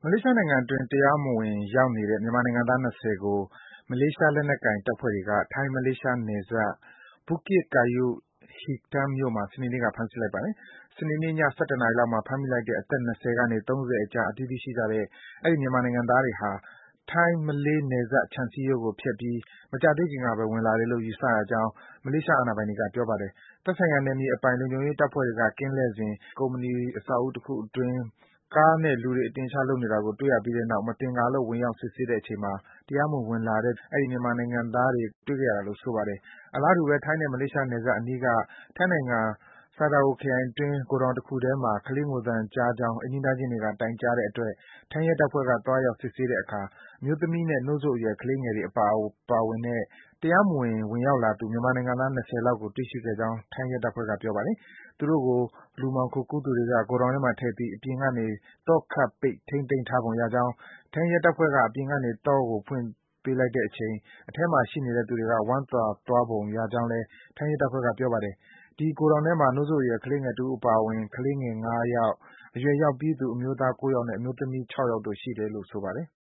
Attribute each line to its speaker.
Speaker 1: လေးရှားနိုင်ငံအတွင်း တရားမဝင်ရောက်နေတဲ့ မြန်မာနိုင်ငံသား 20 ကို မလေးရှားလက်နက်ကိုင်တပ်ဖွဲ့တွေက ထိုင်း-မလေးရှားနယ်စပ် Bukit Kayu Hitam မြို့မှာ စနေနေ့က ဖမ်းဆီးလိုက်ပါတယ်။ စနေနေ့ည ၁၁ နာရီလောက်မှာ ဖမ်းမိလိုက်တဲ့ အသက် ၂၀ ကနေ ၃၀ အကြား အသီးသီးရှိကြတဲ့ အဲဒီ မြန်မာနိုင်ငံသားတွေဟာ ထိုင်း-မလေးနယ်စပ် ခြံစည်းရိုးကိုဖြတ်ပြီး မကြာသေးခင်ကဘဲ ဝင်လာတယ်လို့ ယူဆရကြောင်း မလေးရှားအာဏာပိုင်တွေက ပြောပါတယ်။ သက်ဆိုင်ရာ နယ်မြေအပိုင် လုံခြုံရေးတပ်ဖွဲ့တွေက ကင်းလှည့်စဉ် ကုမ္ပဏီအဆောက်အဦးတခုအတွင်း ကားနဲ့လူတွေ အတင်အချ လုပ်နေတာကို တွေ့ရပြီးတဲ့နောက် မသင်္ကာလို့ ဝင်ရောက် စစ်ဆေးတဲ့အချိန်မှာ တရားမဝင် ဝင်လာတဲ့ အဲဒီ မြန်မာနိုင်ငံသားတွေကို တွေ့ခဲ့ရတာလို့ ဆိုပါတယ်။ အလားတူဘဲ ထိုင်းနဲ့ မလေးရှားနယ်စပ်အနီးက ထိုင်းနိုင်ငံ၊ Sadao ခရိုင်အတွင်း ဂိုဒေါင်တခုထဲမှာ ကလေးငိုသံကြားကြောင်း အိမ်နီးချင်းတွေက တိုင်ကြားတဲ့အတွက် ထိုင်းရဲတပ်ဖွဲ့က သွားရောက် စစ်ဆေးတဲ့အခါ အမျိုးသမီးနဲ့ နို့စို့အရွယ် ကလေးငယ်တွေ ပါဝင်တဲ့ တရားမဝင် ဝင်ရောက်လာသူ မြန်မာနိုင်ငံသား ၂၀ လောက်ကို တွေ့ရှိခဲ့ကြောင်း ထိုင်းရဲတပ်ဖွဲ့က ပြောပါတယ်။ သူတို့ကို လူမှောင်ခိုကူးသူတွေက ဂိုဒေါင်ထဲမှာထည့်ပြီး အပြင်ကနေ သော့ခတ်ပိတ် ထိန်းသိမ်းထားပုံရကြောင်း၊ ထိုင်းရဲတပ်ဖွဲ့က အပြင်ကနေ သော့ကို ဖွင့်ပေးလိုက်တဲ့အချိန် အထဲမှာ ရှိနေတဲ့သူတွေက ဝမ်းသာသွားပုံရကြောင်းလည်း ထိုင်းရဲတပ်ဖွဲ့က ပြောပါတယ်။ ဒီ ဂိုဒေါင်ထဲမှာ နို့စို့အရွယ် ကလေးငယ်တဦးအပါအဝင် ကလေးငယ် ၅ ယောက်၊ အရွယ်ရောက်ပြီးသူ အမျိုးသား ၉ ယောက်နဲ့ အမျိုးသမီး ၆ ယောက်တို့ ရှိတယ်လို့ ဆိုပါတယ်